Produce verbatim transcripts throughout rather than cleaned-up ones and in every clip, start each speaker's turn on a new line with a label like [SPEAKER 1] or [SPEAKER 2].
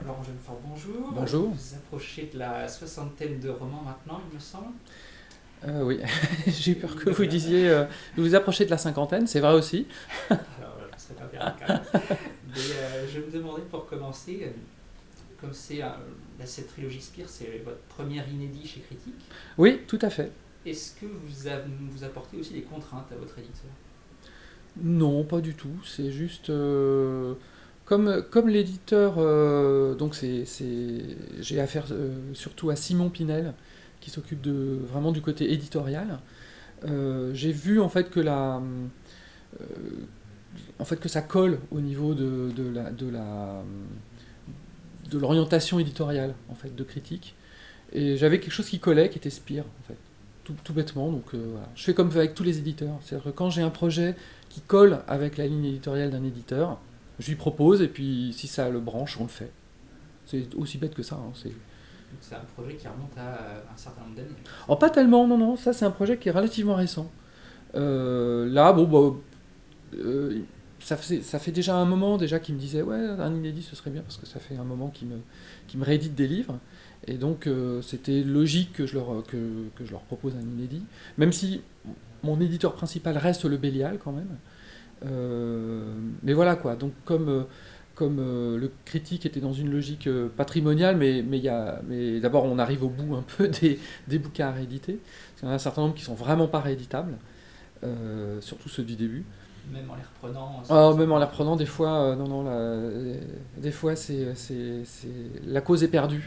[SPEAKER 1] Laurent Jeunefort, bonjour.
[SPEAKER 2] Bonjour.
[SPEAKER 1] Vous approchez de la soixantaine de romans maintenant, il me semble.
[SPEAKER 2] Euh, oui, j'ai eu peur que vous disiez euh, vous vous approchez de la cinquantaine, c'est vrai aussi.
[SPEAKER 1] Alors, je ne serais pas bien quand même. Mais euh, je me demandais pour commencer, euh, comme c'est euh, cette trilogie Spire, c'est votre première inédit chez Critique,
[SPEAKER 2] Oui, tout à fait.
[SPEAKER 1] est-ce que vous, avez, vous apportez aussi des contraintes à votre éditeur?
[SPEAKER 2] Non, pas du tout. C'est juste euh, comme, comme l'éditeur, euh, donc c'est, c'est, j'ai affaire euh, surtout à Simon Pinel, qui s'occupe de, vraiment du côté éditorial. Euh, j'ai vu en fait que la, euh, en fait que ça colle au niveau de, de la, de la, de l'orientation éditoriale en fait de Critique. Et j'avais quelque chose qui collait, qui était Spire, en fait. Tout, tout bêtement, donc euh, voilà. Je fais comme avec tous les éditeurs. C'est-à-dire que quand j'ai un projet qui colle avec la ligne éditoriale d'un éditeur, je lui propose, et puis si ça le branche, on le fait. C'est aussi bête que ça. Hein, c'est...
[SPEAKER 1] Donc c'est un projet qui remonte à euh, un certain nombre d'années.
[SPEAKER 2] Oh, pas tellement, non, non. Ça, c'est un projet qui est relativement récent. Euh, là, bon, bah, euh, ça, fait, ça fait déjà un moment déjà qu'il me disait, ouais, un inédit, ce serait bien, parce que ça fait un moment qu'il me, qu'il me réédite des livres. Et donc, euh, c'était logique que je, leur, que, que je leur propose un inédit, même si mon éditeur principal reste le Bélial quand même. Euh, mais voilà quoi, donc comme, euh, comme euh, le critique était dans une logique euh, patrimoniale, mais, mais, y a, mais d'abord on arrive au bout un peu des, des bouquins à rééditer, parce qu'il y en a un certain nombre qui sont vraiment pas rééditables, euh, surtout ceux du début.
[SPEAKER 1] Même en les reprenant.
[SPEAKER 2] Oh, même en les reprenant, des fois, euh, non, non, là, euh, des fois, c'est, c'est, c'est, la cause est perdue.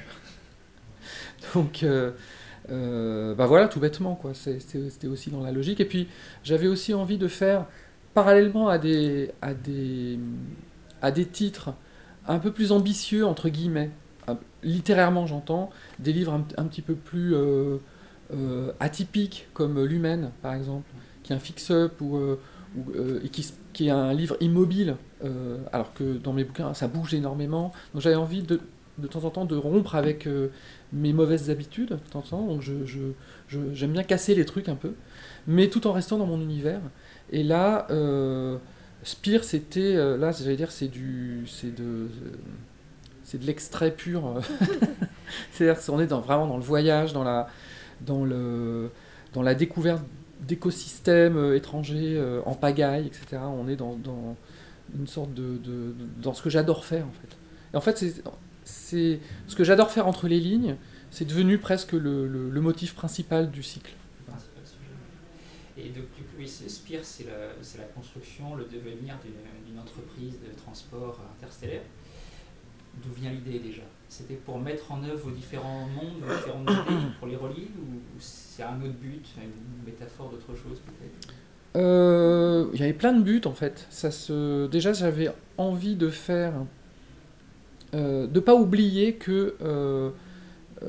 [SPEAKER 2] Donc, euh, euh, bah voilà, tout bêtement, quoi. C'est- C'était c'était aussi dans la logique. Et puis, j'avais aussi envie de faire, parallèlement à des, à des, à des titres un peu plus ambitieux, entre guillemets, un- littérairement, j'entends, des livres un, un petit peu plus euh, euh, atypiques, comme L'Humaine, par exemple, qui est un fix-up ou, euh, ou, euh, et qui, s- qui est un livre immobile, euh, alors que dans mes bouquins, ça bouge énormément. Donc, j'avais envie de, de temps en temps de rompre avec euh, mes mauvaises habitudes, de temps en temps. Donc, je, je- je- j'aime bien casser les trucs un peu, mais tout en restant dans mon univers. Et là, euh, Spire, c'était, euh, là, j'allais dire, c'est du, c'est de, c'est de l'extrait pur. euh. C'est-à-dire qu'on est dans, vraiment dans le voyage, dans la, dans le, dans la découverte d'écosystèmes euh, étrangers euh, en pagaille, et cetera. On est dans, dans une sorte de, de- dans ce que j'adore faire en fait. Et en fait, c'est, c'est ce que j'adore faire entre les lignes, c'est devenu presque le, le- le motif principal du cycle.
[SPEAKER 1] Le principal sujet. Et donc, du coup, oui, c'est- Spire, c'est la, c'est la construction, le devenir d'une d'une entreprise de transport interstellaire. D'où vient l'idée déjà? C'était pour mettre en œuvre vos différents mondes, vos différentes idées, pour les relier, ou c'est un autre but, une métaphore d'autre chose peut-être?
[SPEAKER 2] Euh, Il y avait plein de buts en fait. Ça se... Déjà, j'avais envie de faire, euh, de pas oublier que euh, euh,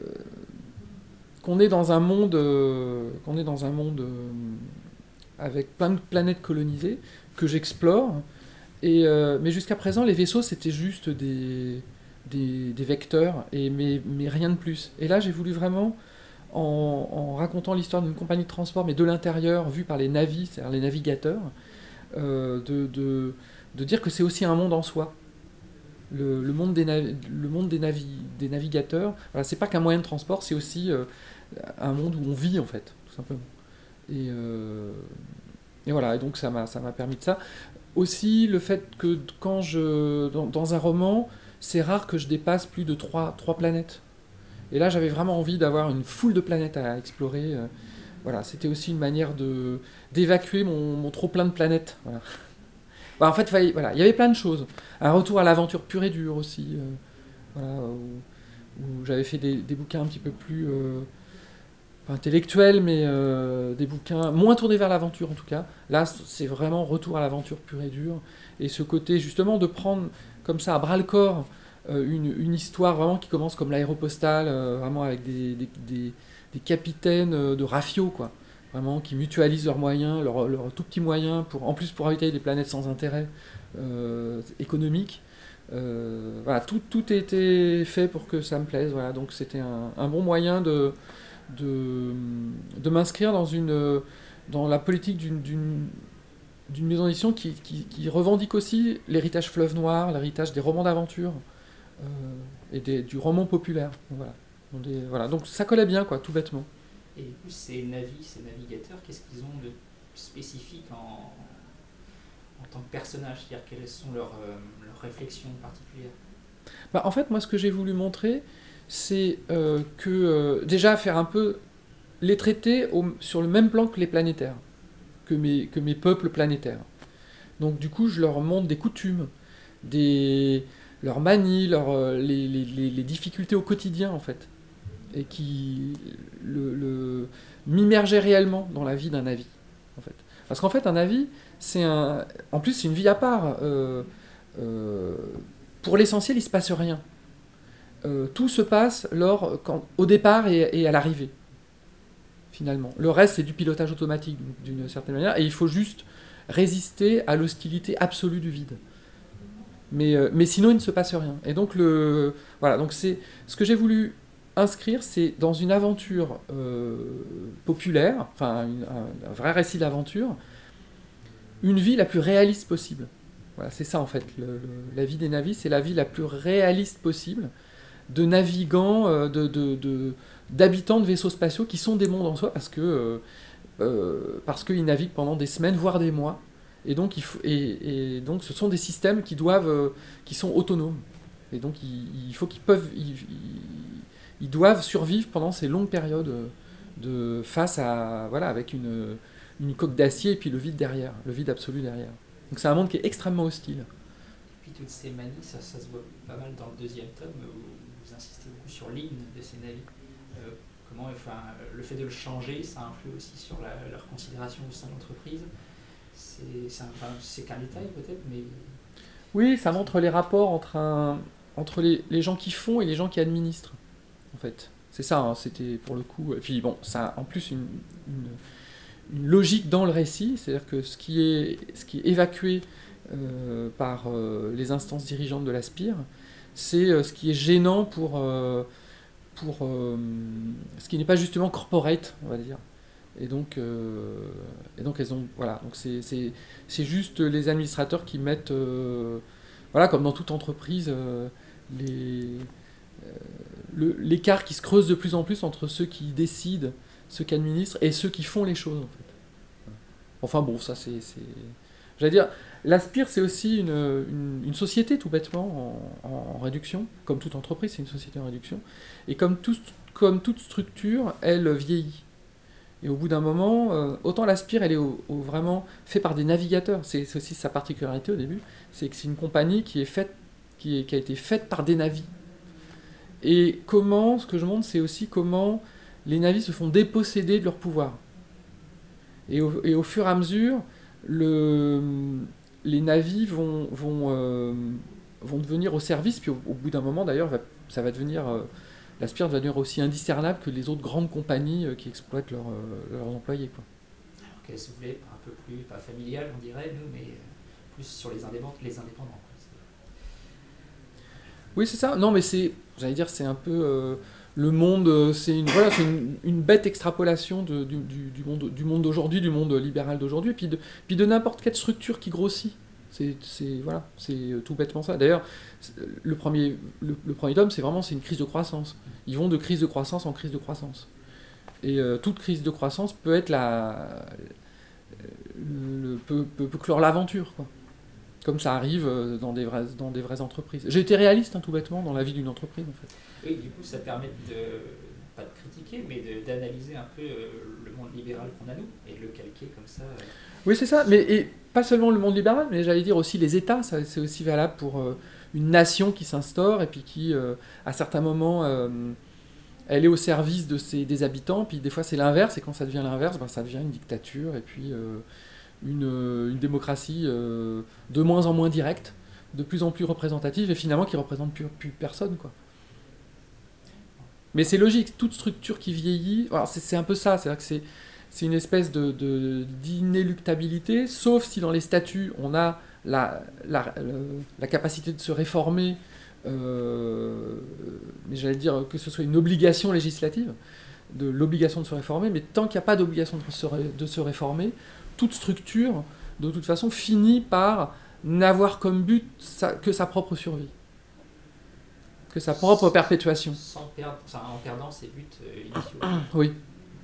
[SPEAKER 2] qu'on est dans un monde, euh, qu'on est dans un monde euh, avec plein de planètes colonisées que j'explore. Et euh, mais jusqu'à présent, les vaisseaux c'était juste des, des, des vecteurs et mais, mais rien de plus. Et là, j'ai voulu vraiment en, en racontant l'histoire d'une compagnie de transport, mais de l'intérieur, vue par les navis, c'est-à-dire les navigateurs, euh, de, de, de dire que c'est aussi un monde en soi. Le, le monde des, navi- le monde des, navi- des navigateurs, voilà, c'est pas qu'un moyen de transport, c'est aussi euh, un monde où on vit en fait, tout simplement. Et, euh, et voilà, et donc ça m'a, ça m'a permis de ça. Aussi le fait que quand je, dans, dans un roman, c'est rare que je dépasse plus de trois, trois planètes. Et là, j'avais vraiment envie d'avoir une foule de planètes à explorer. euh, Voilà, c'était aussi une manière de d'évacuer mon, mon trop plein de planètes. Voilà. Bah, en fait, fallait- voilà, il y avait plein de choses. Un retour à l'aventure pure et dure aussi. euh, voilà, où, où j'avais fait des, des bouquins un petit peu plus euh, pas intellectuels, mais euh, des bouquins moins tournés vers l'aventure en tout cas. Là, c'est vraiment retour à l'aventure pure et dure. Et ce côté justement de prendre comme ça à bras le corps euh, une, une histoire vraiment qui commence comme l'aéropostale, euh, vraiment avec des, des, des- des capitaines euh, de rafio, quoi. Vraiment, qui mutualisent leurs moyens, leurs leurs tout petits moyens, pour, en plus pour ravitailler des planètes sans intérêt euh, économique. Euh, voilà, tout, tout a été fait pour que ça me plaise. Voilà, donc c'était un, un bon moyen de, de, de m'inscrire dans, une, dans la politique d'une, d'une, d'une maison d'édition qui, qui, qui revendique aussi l'héritage Fleuve Noir, l'héritage des romans d'aventure, euh, et des, du roman populaire. Donc, voilà. Donc, des, voilà. Donc ça collait bien, quoi, tout bêtement.
[SPEAKER 1] Et du coup, ces navis, ces navigateurs, qu'est-ce qu'ils ont de spécifique en, en tant que personnages? C'est-à-dire, quelles sont leurs, euh, leurs réflexions particulières?
[SPEAKER 2] Bah, en fait, moi, ce que j'ai voulu montrer, c'est euh, que, euh, déjà, faire un peu les traiter au, sur le même plan que les planétaires, que mes, que mes peuples planétaires. Donc, du coup, je leur montre des coutumes, des, leurs manies, leurs, euh, les, les, les, les difficultés au quotidien, en fait, et qui le, le, m'immergeaient réellement dans la vie d'un navi, en fait. Parce qu'en fait, un navi, c'est un, en plus, c'est une vie à part. Euh, euh, pour l'essentiel, il ne se passe rien. Euh, tout se passe lors, quand, au départ et, et à l'arrivée, finalement. Le reste, c'est du pilotage automatique, d'une certaine manière, et il faut juste résister à l'hostilité absolue du vide. Mais, euh, mais sinon, il ne se passe rien. Et donc, le, voilà, donc c'est, ce que j'ai voulu inscrire, c'est dans une aventure euh, populaire, enfin, une, un, un vrai récit d'aventure, une vie la plus réaliste possible. Voilà, c'est ça, en fait. Le, le, la vie des navis, c'est la vie la plus réaliste possible, de navigants, euh, de, de, de, d'habitants de vaisseaux spatiaux qui sont des mondes en soi, parce que euh, euh, parce qu'ils naviguent pendant des semaines, voire des mois. Et donc, il faut, et, et donc ce sont des systèmes qui, doivent, euh, qui sont autonomes. Et donc, il, il faut qu'ils peuvent, ils, ils, ils doivent survivre pendant ces longues périodes de, face à, voilà, avec une, une coque d'acier et puis le vide derrière, le vide absolu derrière. Donc, c'est un monde qui est extrêmement hostile.
[SPEAKER 1] Et puis, toutes ces manies, ça, ça se voit pas mal dans le deuxième tome, où vous insistez beaucoup sur l'hymne de ces navires. Euh, comment, enfin, le fait de le changer, ça influe aussi sur la, leur considération au sein de l'entreprise. C'est, c'est, un, enfin, c'est qu'un détail peut-être, mais...
[SPEAKER 2] Oui, ça montre les rapports entre, un, entre les, les gens qui font et les gens qui administrent, en fait. C'est ça, hein, c'était pour le coup... Et puis bon, ça a en plus une, une, une logique dans le récit, c'est-à-dire que ce qui est, ce qui est évacué euh, par euh, les instances dirigeantes de la Spire, c'est euh, ce qui est gênant pour, euh, pour euh, ce qui n'est pas justement corporate, on va dire. Et donc, euh, et donc elles ont, voilà, donc c'est, c'est, c'est juste les administrateurs qui mettent, euh, voilà, comme dans toute entreprise, euh, les, euh, le, l'écart qui se creuse de plus en plus entre ceux qui décident, ceux qui administrent et ceux qui font les choses, en fait. Enfin bon, ça c'est, c'est... j'allais dire, la Spire c'est aussi une, une, une société tout bêtement en, en, en réduction, comme toute entreprise c'est une société en réduction, et comme, tout, comme toute structure, elle vieillit. Et au bout d'un moment, euh, autant la Spire, elle est au, au vraiment faite par des navigateurs. C'est, c'est aussi sa particularité au début, c'est que c'est une compagnie qui est faite, qui, est, qui a été faite par des navis. Et comment, ce que je montre, c'est aussi comment les navis se font déposséder de leur pouvoir. Et au, et au fur et à mesure, le, les navis vont, vont, euh, vont devenir au service, puis au, au bout d'un moment, d'ailleurs, ça va devenir... Euh, la Spire va devenir aussi indiscernable que les autres grandes compagnies qui exploitent leur, euh, leurs employés, quoi.
[SPEAKER 1] Alors qu'elle se voulait un peu plus, pas familiale, on dirait, nous, mais plus sur les indépendants. Les indépendants
[SPEAKER 2] oui, c'est ça. Non, mais c'est, j'allais dire, c'est un peu euh, le monde, c'est une, voilà, c'est une, une bête extrapolation de, du, du, du, monde, du monde d'aujourd'hui, du monde libéral d'aujourd'hui, et puis de, puis de n'importe quelle structure qui grossit. C'est, c'est, voilà, c'est tout bêtement ça. D'ailleurs, le premier, le, le premier tome, c'est vraiment c'est une crise de croissance. Ils vont de crise de croissance en crise de croissance. Et euh, toute crise de croissance peut être la, le, peut, peut, peut clore l'aventure, quoi. Comme ça arrive dans des vraies, dans des vraies entreprises. J'ai été réaliste, hein, tout bêtement, dans la vie d'une entreprise, en fait.
[SPEAKER 1] Oui, du coup, ça permet de, pas de critiquer, mais de, d'analyser un peu euh, le monde libéral qu'on a, nous, et de le calquer comme ça. Euh,
[SPEAKER 2] oui, c'est ça, mais et pas seulement le monde libéral, mais j'allais dire aussi les États, ça, c'est aussi valable pour euh, une nation qui s'instaure, et puis qui, euh, à certains moments, euh, elle est au service de ses, des habitants, puis des fois c'est l'inverse, et quand ça devient l'inverse, ben, ça devient une dictature, et puis euh, une, une démocratie euh, de moins en moins directe, de plus en plus représentative, et finalement qui ne représente plus, plus personne, quoi. Mais c'est logique, toute structure qui vieillit, alors c'est, c'est un peu ça, c'est-à-dire que c'est, c'est une espèce de, de, d'inéluctabilité, sauf si dans les statuts on a la, la, la, la capacité de se réformer, euh, mais j'allais dire que ce soit une obligation législative, de l'obligation de se réformer, mais tant qu'il n'y a pas d'obligation de se, de se réformer, toute structure, de toute façon, finit par n'avoir comme but sa, que sa propre survie. que sa propre perpétuation.
[SPEAKER 1] Sans perdre, enfin, en perdant ses buts euh, initiaux.
[SPEAKER 2] Oui.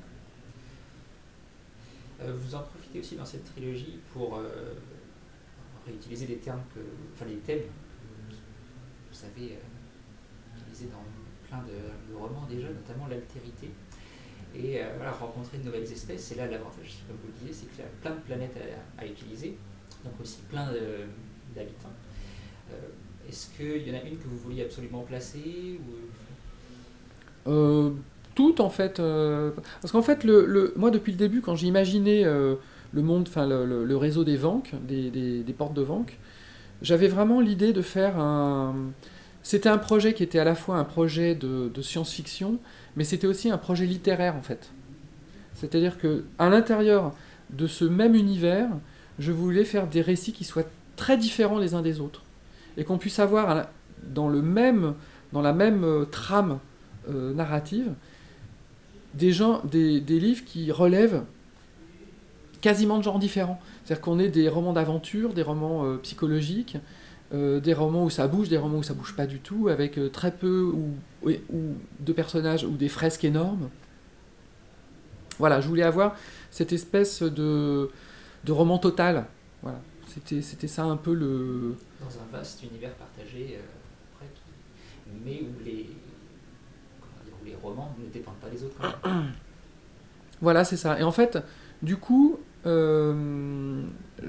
[SPEAKER 1] Euh, vous en profitez aussi dans cette trilogie pour euh, réutiliser des termes que, enfin des thèmes que vous savez euh, utiliser dans plein de, de romans déjà, notamment l'altérité. Et euh, voilà, rencontrer de nouvelles espèces. Et là, l'avantage, comme vous le disiez, c'est qu'il y a plein de planètes à, à utiliser, donc aussi plein de, d'habitants. Euh, est-ce qu'il y en a une que vous vouliez absolument placer ou...
[SPEAKER 2] euh, Tout en fait. Euh, parce qu'en fait, le, le, moi depuis le début, quand j'ai imaginé euh, le monde, enfin le, le, le réseau des Vanques, des, des, des portes de Vanques, j'avais vraiment l'idée de faire un. C'était un projet qui était à la fois un projet de, de science-fiction, mais c'était aussi un projet littéraire en fait. C'est-à-dire que à l'intérieur de ce même univers, je voulais faire des récits qui soient très différents les uns des autres, et qu'on puisse avoir dans le même, dans la même euh, trame euh, narrative, des gens, des, des livres qui relèvent quasiment de genres différents. C'est-à-dire qu'on ait des romans d'aventure, des romans euh, psychologiques, euh, des romans où ça bouge, des romans où ça bouge pas du tout, avec euh, très peu ou, ou, ou de personnages ou des fresques énormes. Voilà, je voulais avoir cette espèce de, de roman total. Voilà, c'était, c'était ça un peu le...
[SPEAKER 1] Dans un vaste univers partagé, euh, après, qui... mais où les... Comment dire, où les romans ne dépendent pas des autres. Quand même.
[SPEAKER 2] Voilà, c'est ça. Et en fait, du coup, euh,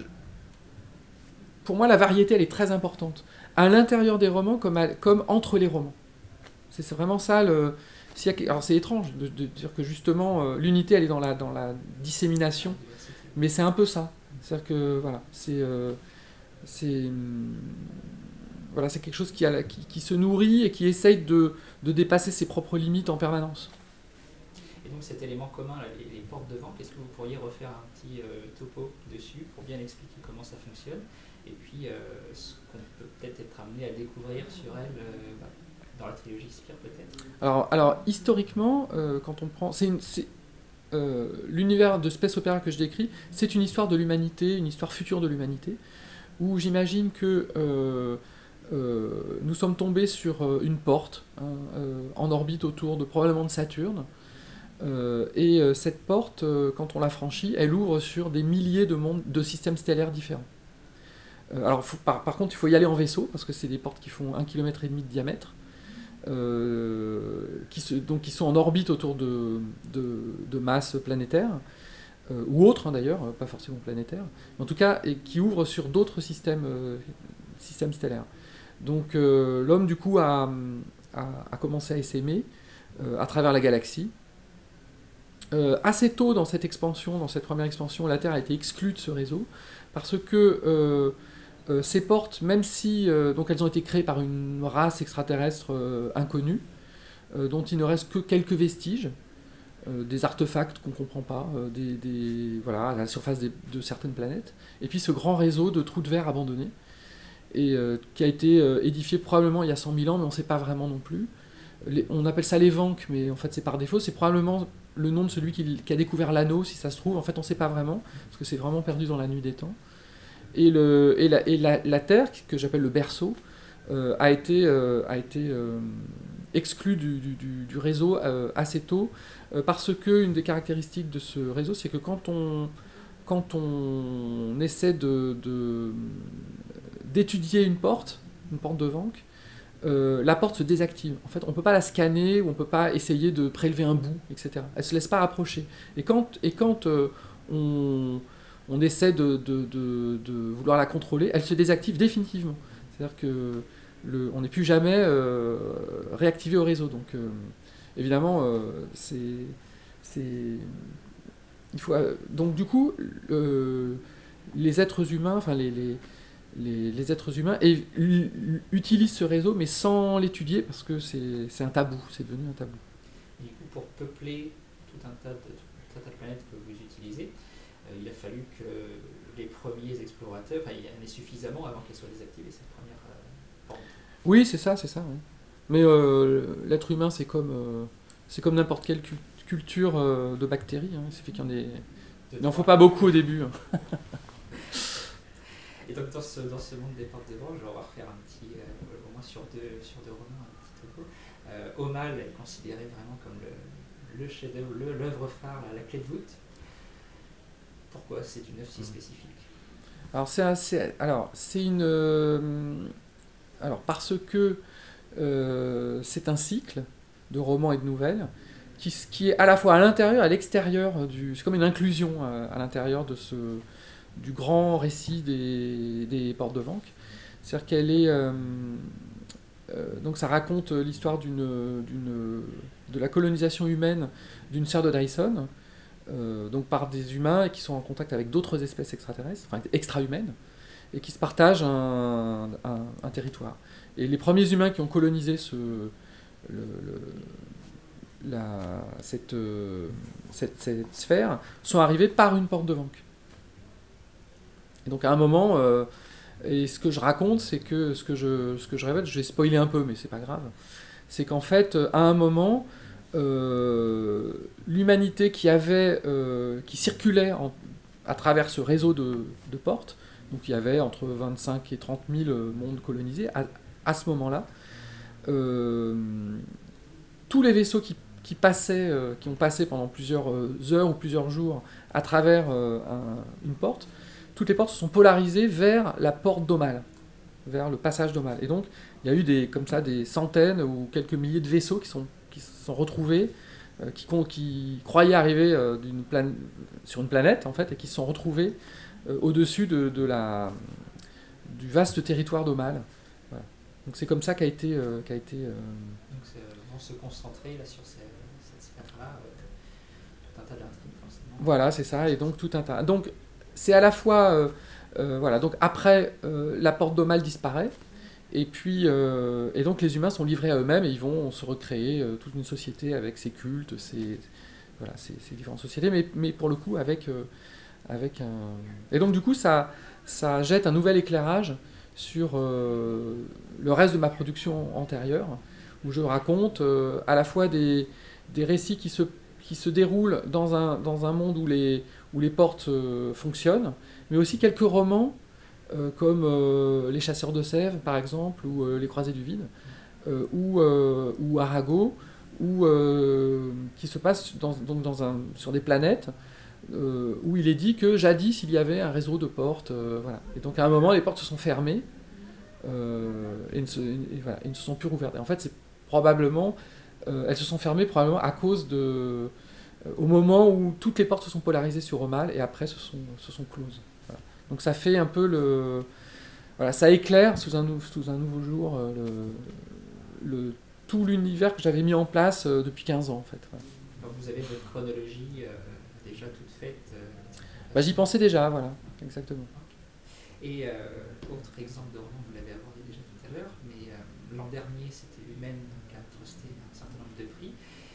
[SPEAKER 2] pour moi, la variété, elle est très importante. À l'intérieur des romans, comme, à, comme entre les romans. C'est, c'est vraiment ça. Le, si y a, alors, c'est étrange de, de dire que justement, euh, l'unité, elle est dans la, dans la dissémination. Mais c'est un peu ça. C'est-à-dire que, voilà, c'est... Euh, c'est voilà, c'est quelque chose qui, a, qui, qui se nourrit et qui essaye de, de dépasser ses propres limites en permanence.
[SPEAKER 1] Et donc cet élément commun, là, les, les portes de Vanques, est-ce que vous pourriez refaire un petit euh, topo dessus pour bien expliquer comment ça fonctionne et puis euh, ce qu'on peut peut-être être amené à découvrir sur elle euh, bah, dans la trilogie Spire peut-être.
[SPEAKER 2] Alors, alors historiquement, euh, quand on prend... C'est une, c'est, euh, l'univers de space opéra que je décris, c'est une histoire de l'humanité, une histoire future de l'humanité, où j'imagine que euh, euh, nous sommes tombés sur euh, une porte hein, euh, en orbite autour de probablement de Saturne. Euh, et euh, cette porte, euh, quand on la franchit, elle ouvre sur des milliers de mondes, de systèmes stellaires différents. Euh, alors, faut, par, par contre, il faut y aller en vaisseau, parce que c'est des portes qui font un kilomètre et demi de diamètre, euh, qui, se, donc, qui sont en orbite autour de, de, de masses planétaires, euh, ou autres hein, d'ailleurs, pas forcément planétaires, mais en tout cas, et qui ouvrent sur d'autres systèmes, euh, systèmes stellaires. Donc, euh, l'homme, du coup, a, a, a commencé à essaimer euh, à travers la galaxie. Euh, assez tôt dans cette expansion, dans cette première expansion, la Terre a été exclue de ce réseau parce que euh, euh, ces portes, même si euh, donc elles ont été créées par une race extraterrestre euh, inconnue, euh, dont il ne reste que quelques vestiges, euh, des artefacts qu'on ne comprend pas, euh, des, des, voilà, à la surface des, de certaines planètes, et puis ce grand réseau de trous de verre abandonnés, et, euh, qui a été euh, édifié probablement il y a cent mille ans, mais on ne sait pas vraiment non plus. Les, on appelle ça les Vanques, mais en fait c'est par défaut, c'est probablement le nom de celui qui, qui a découvert l'anneau, si ça se trouve. En fait, on ne sait pas vraiment, parce que c'est vraiment perdu dans la nuit des temps. Et, le, et, la, et la, la Terre, que j'appelle le berceau, euh, a été, euh, a été euh, exclue du, du, du réseau euh, assez tôt, euh, parce qu'une des caractéristiques de ce réseau, c'est que quand on, quand on essaie de, de, d'étudier une porte, une porte de Vanques, Euh, la porte se désactive. En fait, on ne peut pas la scanner, ou on ne peut pas essayer de prélever un bout, et cetera. Elle ne se laisse pas approcher. Et quand, et quand euh, on, on essaie de, de, de, de vouloir la contrôler, elle se désactive définitivement. C'est-à-dire qu'on n'est plus jamais euh, réactivé au réseau. Donc, euh, évidemment, euh, c'est, c'est, il faut, euh, donc du coup, euh, les êtres humains, enfin les, les Les, les êtres humains et, l, utilisent ce réseau, mais sans l'étudier, parce que c'est, c'est un tabou, c'est devenu un tabou.
[SPEAKER 1] Et du coup, pour peupler tout un tas de, tout un tas de planètes que vous utilisez, euh, il a fallu que les premiers explorateurs, enfin, il y en ait suffisamment avant qu'elle soit désactivée, cette première euh, porte.
[SPEAKER 2] Oui, c'est ça, c'est ça. Oui. Mais euh, l'être humain, c'est comme, euh, c'est comme n'importe quelle cu- culture euh, de bactéries. Hein. Il suffit qu'il y en ait... Il n'en faut pas beaucoup au début. Hein.
[SPEAKER 1] Et donc dans ce, dans ce monde des portes de Vanques, je vais refaire un petit, euh, au moins sur deux, sur deux romans, un petit Euh, Aumale est considéré vraiment comme le, le chef-d'œuvre, le- l'œuvre phare, la, la clé de voûte. Pourquoi c'est une œuvre si spécifique?
[SPEAKER 2] Alors c'est assez, alors c'est une, euh, alors parce que euh, c'est un cycle de romans et de nouvelles qui, s- qui est à la fois à l'intérieur et à l'extérieur du, c'est comme une inclusion euh, à l'intérieur de ce, du grand récit des, des Portes de Vanques. C'est-à-dire qu'elle est, euh, euh, donc ça raconte l'histoire d'une, d'une, de la colonisation humaine d'une serre de Dyson, euh, donc par des humains et qui sont en contact avec d'autres espèces extraterrestres, enfin extra-humaines, et qui se partagent un, un- un territoire. Et les premiers humains qui ont colonisé ce, le- le- la- cette, euh, cette, cette sphère sont arrivés par une porte de Vanques. Et donc à un moment, euh, et ce que je raconte, c'est que ce que je, ce que je révèle, je vais spoiler un peu, mais c'est pas grave, c'est qu'en fait, à un moment, euh, l'humanité qui avait, euh, qui circulait en- à travers ce réseau de, de portes, donc il y avait entre vingt-cinq et trente mille mondes colonisés, à, à ce moment-là, euh, tous les vaisseaux qui, qui passaient, euh, qui ont passé pendant plusieurs euh, heures ou plusieurs jours à travers euh, un- une porte, toutes les portes se sont polarisées vers la porte d'Aumale, vers le passage d'Aumale. Et donc, il y a eu des, comme ça des centaines ou quelques milliers de vaisseaux qui sont, qui se sont retrouvés, euh, qui, con- qui croyaient arriver euh, d'une plan- sur une planète, en fait, et qui se sont retrouvés euh, au-dessus de, de la, du vaste territoire d'Aumale. Voilà. Donc c'est comme ça qu'a été... euh, qu'a été euh,
[SPEAKER 1] Donc c'est, euh, vont se concentrer là, sur ces- cette sphère-là, euh, tout un tas d'intrigues forcément.
[SPEAKER 2] Voilà, c'est ça, et donc tout un tas. Donc c'est à la fois, euh, euh, voilà, donc après euh, la porte d'Aumale disparaît, et puis euh, et donc les humains sont livrés à eux-mêmes et ils vont se recréer euh, toute une société avec ses cultes, ses voilà, ces, ces différentes sociétés, mais, mais pour le coup avec euh, avec un. Et donc du coup ça ça jette un nouvel éclairage sur euh, le reste de ma production antérieure, où je raconte euh, à la fois des des récits qui se qui se déroulent dans un, dans un monde où les, où les portes euh, fonctionnent, mais aussi quelques romans, euh, comme euh, Les Chasseurs de Sèvres, par exemple, ou euh, Les Croisés du Vide, euh, ou, euh, ou Arago, ou, euh, qui se passent dans, donc dans un, sur des planètes, euh, où il est dit que jadis il y avait un réseau de portes. Euh, voilà. Et donc à un moment, les portes se sont fermées, euh, et, ne se, et, voilà, et ne se sont plus rouvertes. Et en fait, c'est probablement... Euh, elles se sont fermées probablement à cause de... euh, au moment où toutes les portes se sont polarisées sur Aumale et après se sont, se sont closes. Voilà. Donc ça fait un peu le... Voilà, ça éclaire sous un, nou- sous un nouveau jour euh, le, le, tout l'univers que j'avais mis en place euh, depuis quinze ans en fait. Voilà.
[SPEAKER 1] Donc vous avez votre chronologie euh, déjà toute faite. euh,
[SPEAKER 2] Bah, j'y pensais déjà, voilà, exactement.
[SPEAKER 1] Et euh, autre exemple de roman, vous l'avez abordé déjà tout à l'heure, mais euh, l'an dernier c'était Humaine qui a trusté un certain nombre de prix.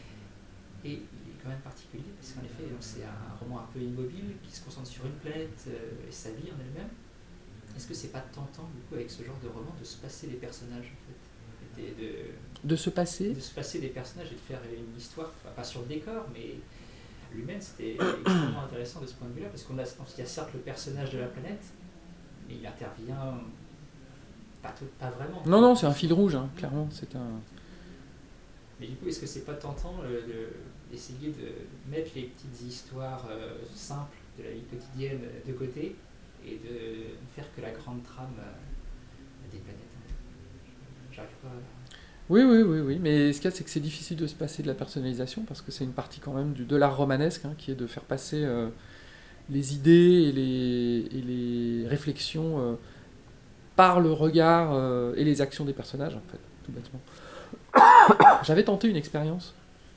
[SPEAKER 1] Et il est quand même particulier parce qu'en effet donc c'est un roman un peu immobile qui se concentre sur une planète euh, et sa vie en elle-même. Est-ce que c'est pas tentant du coup avec ce genre de roman de se passer des personnages en fait, et de,
[SPEAKER 2] De se passer
[SPEAKER 1] de se passer des personnages et de faire une histoire, enfin, pas sur le décor, mais l'humaine c'était extrêmement intéressant de ce point de vue-là parce qu'on a, il y a certes le personnage de la planète, mais il intervient pas, tout, pas vraiment.
[SPEAKER 2] Non, non, c'est un fil rouge, hein, clairement. C'est un...
[SPEAKER 1] Mais du coup, est-ce que c'est pas tentant euh, de, d'essayer de mettre les petites histoires euh, simples de la vie quotidienne euh, de côté et de faire que la grande trame euh, des planètes? J'arrive pas à...
[SPEAKER 2] Oui, oui, oui, oui. Mais ce qu'il y a, c'est que c'est difficile de se passer de la personnalisation parce que c'est une partie quand même du, de l'art romanesque hein, qui est de faire passer euh, les idées et les, et les réflexions euh, par le regard euh, et les actions des personnages, en fait, tout bêtement. J'avais tenté une expérience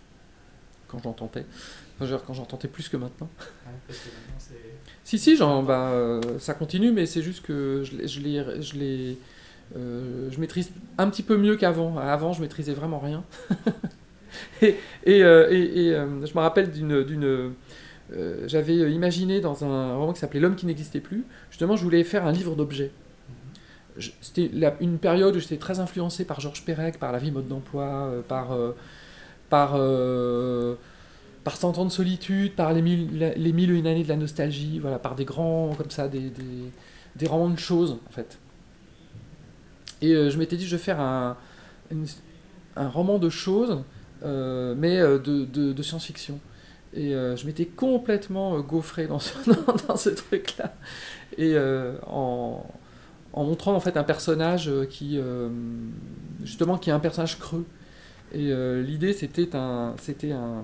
[SPEAKER 2] quand j'en tentais. Enfin, je veux dire, quand j'en tentais plus que maintenant.
[SPEAKER 1] Ouais, parce que maintenant c'est...
[SPEAKER 2] Si, si, genre, bah, euh, ça continue, mais c'est juste que je, l'ai- je, l'ai- je, l'ai, euh, je maîtrise un petit peu mieux qu'avant. Avant, je maîtrisais vraiment rien. et et, euh, et, et euh, je me rappelle d'une... d'une euh, j'avais imaginé dans un roman qui s'appelait L'homme qui n'existait plus, justement, je voulais faire un livre d'objets. Je- C'était la- une période où j'étais très influencé par Georges Perec, par La vie mode d'emploi, euh, par... euh, par euh, par Cent ans de solitude, par les mille, la- les mille et une années de la nostalgie, voilà, par des grands, comme ça, des, des, des romans de choses, en fait. Et euh, je m'étais dit, je vais faire un, une- un roman de choses, euh, mais euh, de, de, de science-fiction. Et euh, je m'étais complètement euh, gaufré dans ce, dans, dans ce truc-là. Et euh, en, en montrant en fait un personnage qui, euh, justement, qui est un personnage creux. Et euh, l'idée, c'était un, c'était un,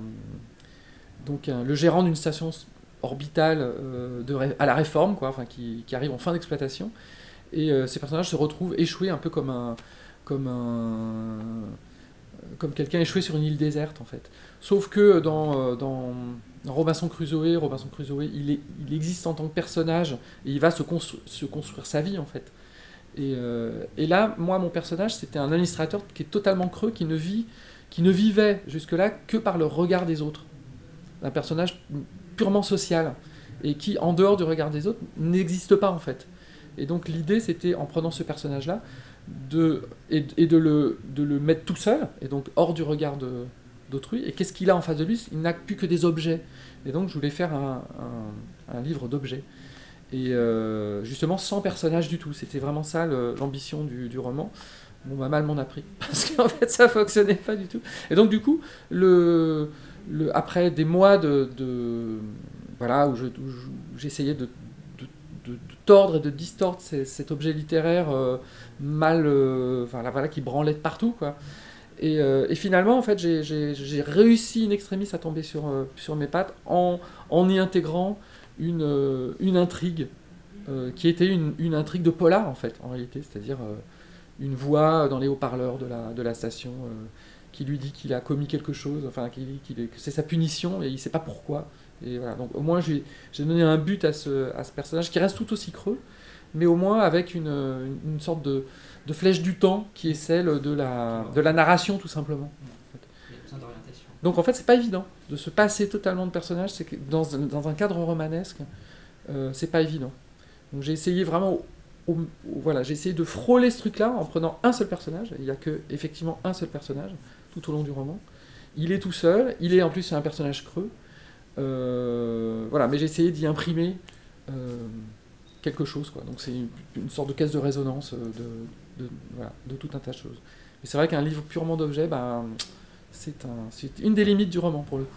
[SPEAKER 2] donc un, le gérant d'une station orbitale euh, de, à la Réforme, quoi, enfin, qui, qui arrive en fin d'exploitation. Et euh, ces personnages se retrouvent échoués un peu comme un, comme un, comme quelqu'un échoué sur une île déserte, en fait. Sauf que dans, dans, dans Robinson Crusoe, Robinson Crusoe, il, est, il existe en tant que personnage et il va se, constru- se construire sa vie, en fait. Et, euh, et là, moi, mon personnage, c'était un administrateur qui est totalement creux, qui ne vit, qui ne vivait jusque-là que par le regard des autres. Un personnage purement social et qui, en dehors du regard des autres, n'existe pas, en fait. Et donc l'idée, c'était, en prenant ce personnage-là, de, et, et de, le, de le mettre tout seul, et donc hors du regard de, d'autrui. Et qu'est-ce qu'il a en face de lui ? Il n'a plus que des objets. Et donc je voulais faire un, un, un livre d'objets. Et euh, justement, sans personnage du tout. C'était vraiment ça le, l'ambition du, du roman. Bon, bah, mal m'en a pris, parce qu'en fait, ça fonctionnait pas du tout. Et donc, du coup, le, le, après des mois de, de voilà, où, je, où j'essayais de De, de tordre et de distordre ces, cet objet littéraire euh, mal, euh, enfin, voilà, qui branlait de partout, quoi. Et, euh, et finalement, en fait, j'ai, j'ai, j'ai réussi in extremis à tomber sur, euh, sur mes pattes en, en y intégrant une, euh, une intrigue euh, qui était une, une intrigue de polar, en fait, en réalité, c'est-à-dire euh, une voix dans les haut-parleurs de la, de la station euh, qui lui dit qu'il a commis quelque chose, enfin, qu'il, qu'il, que c'est sa punition et il ne sait pas pourquoi. Et voilà, donc au moins j'ai, j'ai donné un but à ce, à ce personnage qui reste tout aussi creux, mais au moins avec une, une, une sorte de, de flèche du temps qui est celle de la, de la narration, tout simplement. En fait.
[SPEAKER 1] Il y a besoin d'orientation.
[SPEAKER 2] Donc en fait, c'est pas évident de se passer totalement de personnage, c'est que dans, dans un cadre romanesque, euh, c'est pas évident. Donc j'ai essayé vraiment, au, au, voilà, j'ai essayé de frôler ce truc-là en prenant un seul personnage. Il y a que effectivement un seul personnage tout au long du roman. Il est tout seul, il est en plus c'est un personnage creux. Euh, voilà, mais j'ai essayé d'y imprimer euh, quelque chose, quoi. Donc c'est une, une sorte de caisse de résonance de, de, voilà, de tout un tas de choses. Mais c'est vrai qu'un livre purement d'objets, bah, c'est, un, c'est une des limites du roman pour le coup.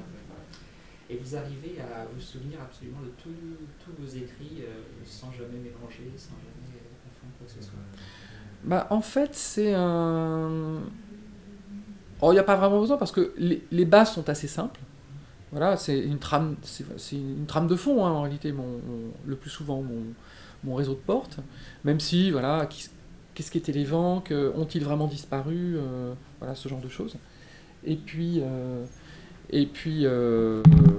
[SPEAKER 1] Et vous arrivez à vous souvenir absolument de tous vos écrits euh, sans jamais mélanger, sans jamais confondre quoi que ce soit.
[SPEAKER 2] Bah, en fait, c'est un... Oh, il n'y a pas vraiment besoin parce que les, les bases sont assez simples. Voilà, c'est une trame, c'est, c'est une trame de fond, hein, en réalité, mon, mon, le plus souvent, mon, mon réseau de portes. Même si, voilà, qui, qu'est-ce qu'étaient les vents, que, ont-ils vraiment disparu, euh, voilà, ce genre de choses. Et puis, euh, et puis, euh,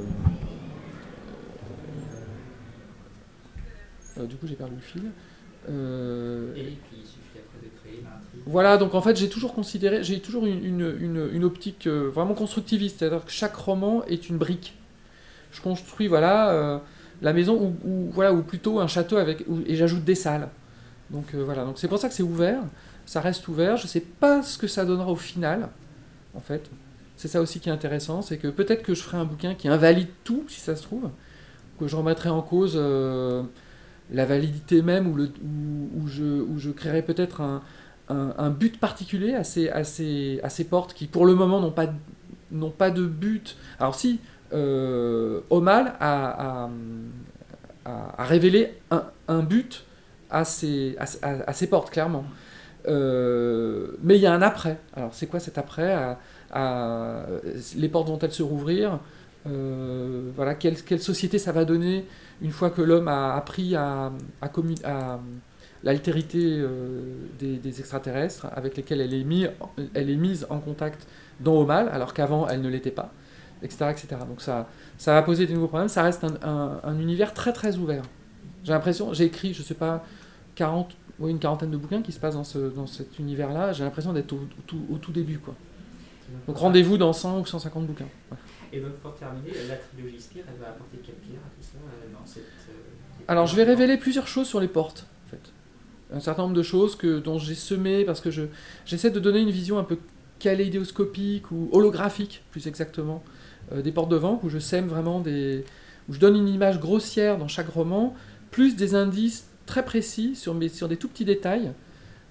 [SPEAKER 2] euh, du coup, j'ai perdu le fil.
[SPEAKER 1] Euh, et puis, il suffit après de créer l'intrigue.
[SPEAKER 2] Voilà, donc en fait, j'ai toujours considéré, j'ai toujours une, une, une, une optique euh, vraiment constructiviste, c'est-à-dire que chaque roman est une brique. Je construis, voilà, euh, la maison ou, ou voilà, ou plutôt un château avec, où, et j'ajoute des salles. Donc euh, voilà, donc c'est pour ça que c'est ouvert, ça reste ouvert. Je sais pas ce que ça donnera au final, en fait. C'est ça aussi qui est intéressant, c'est que peut-être que je ferai un bouquin qui invalide tout, si ça se trouve, que je remettrai en cause euh, la validité même, ou, le, ou, ou, je, ou je créerai peut-être un, un, un but particulier à ces, à, ces, à ces portes qui, pour le moment, n'ont pas, n'ont pas de but. Alors si, euh, Aumale a, a, a, a révélé un, un but à ces, à, à, à ces portes, clairement. Euh, mais il y a un après. Alors c'est quoi cet après à, à, les portes vont-elles se rouvrir, euh, voilà, quelle, quelle société ça va donner une fois que l'homme a appris à, à, commun- à l'altérité euh, des, des extraterrestres avec lesquels elle est, mis, elle est mise en contact dans Aumale, alors qu'avant elle ne l'était pas, et cetera, et cetera. Donc ça, ça va poser des nouveaux problèmes. Ça reste un, un, un univers très très ouvert. J'ai l'impression, j'ai écrit, je sais pas, quarante, oui, une quarantaine de bouquins qui se passent dans, ce, dans cet univers-là. J'ai l'impression d'être au, au, tout, au tout début, quoi. Donc rendez-vous dans cent ou cent cinquante bouquins. Ouais.
[SPEAKER 1] Et donc pour terminer, la trilogie Spire, elle va apporter quelle pierre à tout ça dans cette... Euh,
[SPEAKER 2] Alors je vais révéler plusieurs choses sur les portes, en fait. Un certain nombre de choses que, dont j'ai semé, parce que je, j'essaie de donner une vision un peu kaléidoscopique ou holographique, plus exactement, euh, des portes de Vanques, où je sème vraiment des... où je donne une image grossière dans chaque roman, plus des indices très précis sur, mes, sur des tout petits détails,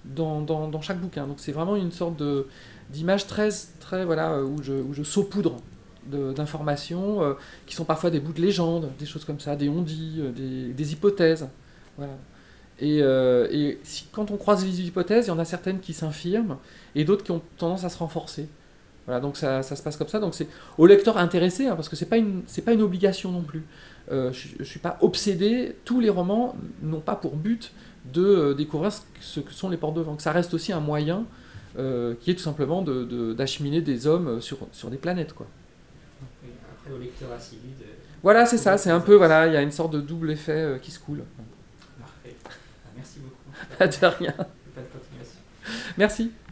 [SPEAKER 2] dans, dans, dans chaque bouquin. Donc c'est vraiment une sorte de, d'image très, très voilà, où je, où je saupoudre de, d'informations euh, qui sont parfois des bouts de légende, des choses comme ça, des on-dit, euh, des, des hypothèses. Voilà. Et, euh, et si, quand on croise les hypothèses, il y en a certaines qui s'infirment et d'autres qui ont tendance à se renforcer. Voilà, donc ça, ça se passe comme ça. Donc c'est au lecteur intéressé, hein, parce que c'est pas une, c'est pas une obligation non plus. Euh, je, je suis pas obsédé. Tous les romans n'ont pas pour but de euh, découvrir ce, ce que sont les portes de Vannes. Ça reste aussi un moyen euh, qui est tout simplement de, de, d'acheminer des hommes sur, sur des planètes, quoi.
[SPEAKER 1] Oui, après, au lecteur assidu de...
[SPEAKER 2] Voilà, c'est ça. C'est un peu voilà, il y a une sorte de double effet euh, qui se coule.
[SPEAKER 1] Parfait. Merci beaucoup.
[SPEAKER 2] Pas de rien.
[SPEAKER 1] Pas de continuation.
[SPEAKER 2] Merci.